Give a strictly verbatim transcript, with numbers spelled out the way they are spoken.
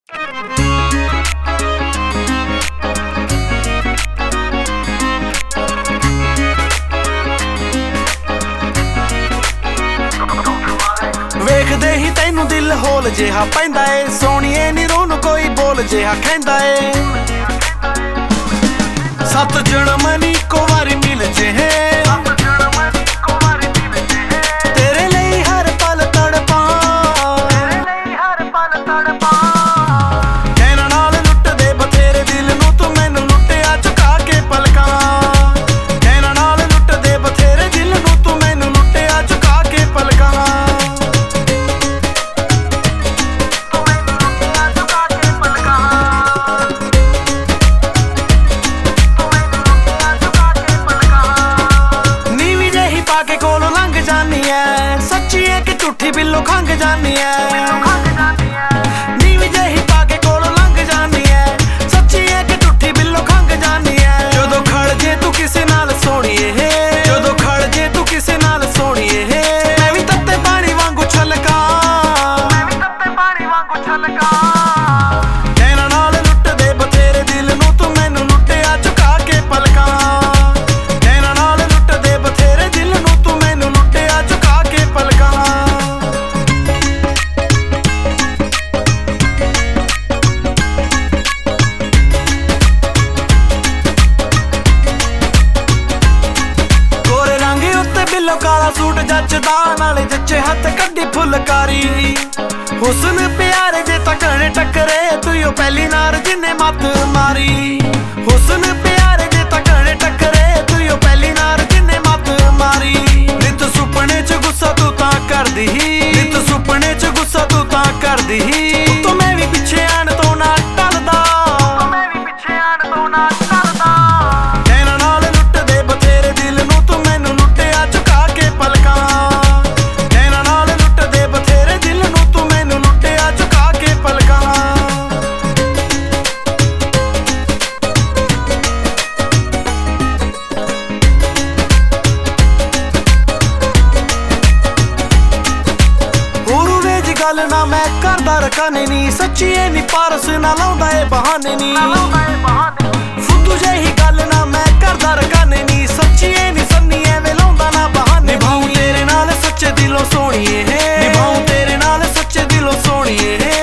ਵੇਖਦੇ ਹੀ ਤੈਨੂੰ ਦਿਲ ਹੋਲ ਜਿਹਾ ਪੈਂਦਾ ਏ, ਸੋਹਣੀਏ ਨੀ ਰੂਹ ਨੂੰ ਕੋਈ ਬੋਲ ਜਿਹਾ ਕਹਿੰਦਾ ਏ। ਸੱਤ ਜਨਮ ਨੀ ਇੱਕੋ ਵਾਰੀ ਮਿਲ ਜੇ, ਤੇਰੇ ਲਈ ਹਰ ਪਲ ਤੜਪਾਂ, ਕਹਿਣਾ ਨਾਲ ਲੁੱਟਦੇ ਬਥੇਰੇ ਦਿਲ ਨੂੰ, ਤੂੰ ਮੈਨੂੰ ਲੁੱਟਿਆ ਚੁਕਾ ਕੇ ਪਲਕਾਂ। ਕਹਿਣਾ ਨਾਲ ਲੁੱਟਦੇ ਬਥੇਰੇ ਦਿਲ ਨੂੰ, ਤੂੰ ਮੈਨੂੰ ਲੁੱਟਿਆ ਚੁਕਾ ਕੇ ਪਲਕਾਂ। ਕੇ ਕੋਲੋਂ ਲੰਘ ਜਾਨੀ ਐ, ਸੱਚੀ ਐ ਕਿ ਝੂਠੀ ਬਿੱਲੋ ਖੰਘ ਜਾਨੀ ਐ। ਨੀਵੀਂ ਜਿਹੀ ਪਾ ਕੇ ਕੋਲੋਂ ਲੰਘ ਜਾਨੀ ਐ, ਸੱਚੀ ਐ ਕਿ ਝੂਠੀ ਬਿੱਲੋ ਖੰਘ ਜਾਨੀ ਐ। ਜਦੋਂ ਖੜ ਜੇ ਤੂੰ ਕਿਸੇ ਨਾਲ ਸੋਹਣੀਏ, ਜਦੋਂ ਖੜ ਜੇ ਤੂੰ ਕਿਸੇ ਨਾਲ ਸੋਹਣੀਏ, ਮੈਂ ਵੀ ਤੱਤੇ ਪਾਣੀ ਵਾਂਗੂ ਛਲਕਾਂ, ਮੈਂ ਵੀ ਤੱਤੇ ਪਾਣੀ ਵਾਂਗੂ ਛਲਕਾਂ। ਕਹਿਣਾ ਨਾਲ ਲੁੱਟਦੇ ਬਥੇਰੇ ਦਿਲ ਨੂੰ, ਤੂੰ ਮੈਨੂੰ ਲੁੱਟਿਆ ਚੁਕਾ ਕੇ ਪਲਕਾਂ। ਕਹਿਣਾ ਨਾਲ ਲੁੱਟਦੇ ਬਥੇਰੇ ਦਿਲ ਨੂੰ, ਤੂੰ ਮੈਨੂੰ ਲੁੱਟਿਆ ਚੁਕਾ ਕੇ ਪਲਕਾਂ। ਗੋਰੇ ਰੰਗ ਉੱਤੇ ਬਿੱਲੋ ਕਾਲਾ ਸੂਟ ਜੱਚਦਾ, ਨਾਲੇ ਜੱਚੇ ਹੱਥ ਕੱਢੀ ਫੁਲਕਾਰੀ। ਹੁਸਨ ਪਿਆਰੇ ਜੇ ਤਕਣੇ ਟੱਕਰੇ, ਤੂੰ ਓ ਪਹਿਲੀ ਨਾਰ ਜਿੰਨੇ ਮੱਤ ਮਾਰੀ। ਹੁਸਨ ਪਿਆਰੇ ਜੇ ਤਕਣੇ ਟੱਕਰੇ, ਤੂੰ ਓ ਪਹਿਲੀ ਨਾਰ ਜਿੰਨੇ ਮੱਤ ਮਾਰੀ। ਨਿਤ ਸੁਪਨੇ ਚ ਗੁੱਸਾ ਤੂੰ ਤਾਂ ਕਰਦੀ, ਨਿਤ ਸੁਪਨੇ ਚ ਗੁੱਸਾ ਤੂੰ ਤਾਂ ਕਰਦੀ। ਤੂੰ ਮੈਂ ਵੀ ਪਿੱਛੇ ਆਣ ਤੋਂ ਨਾ ਟਲਦਾ, ਮੈਂ ਵੀ ਪਿੱਛੇ ਆਣ ਤੋਂ ਨਾ ਟਲਦਾ। ਕਹਿਣਾ ਨਾਲ ਲੁੱਟਦੇ ਬਥੇਰੇ ਦਿਲ ਨੂੰ, ਤੂੰ ਮੈਨੂੰ ਲੁੱਟਿਆ ਚੁਕਾ ਕੇ ਪਲਕਾਂ। ਕਹਿਣਾ ਨਾਲ ਲੁੱਟਦੇ ਬਥੇਰੇ ਦਿਲ ਨੂੰ, ਤੂੰ ਮੈਨੂੰ ਲੁੱਟਿਆ ਚੁਕਾ ਕੇ ਪਲਕਾਂ। ਗੱਲ ਨਾ ਮੈਂ ਕਰਦਾ ਰਕਾਨੇ ਨੀ, ਸੱਚੀ ਏ ਨੀ ਪਾਰਸ ਨਾ ਲਾਉਂਦਾ ਏ ਬਹਾਨੇ ਨੀ। ਫੁੱਦੂ ਜਿਹੀ ਗੱਲ ਨਾ ਮੈਂ ਕਰਦਾ ਰਕਾਨੇ ਨੀ, ਸੱਚੀ ਏ ਨੀ ਸੰਨੀ ਐਵੇਂ ਲਾਉਂਦਾ ਨਾ ਬਹਾਨੇ। ਨਿਭਾਊਂ ਤੇਰੇ ਨਾਲ ਸੱਚੇ ਦਿਲੋਂ ਸੋਹਣੀਏ, ਨਿਭਾਊਂ ਤੇਰੇ ਨਾਲ ਸੱਚੇ ਦਿਲੋਂ ਸੋਹਣੀਏ।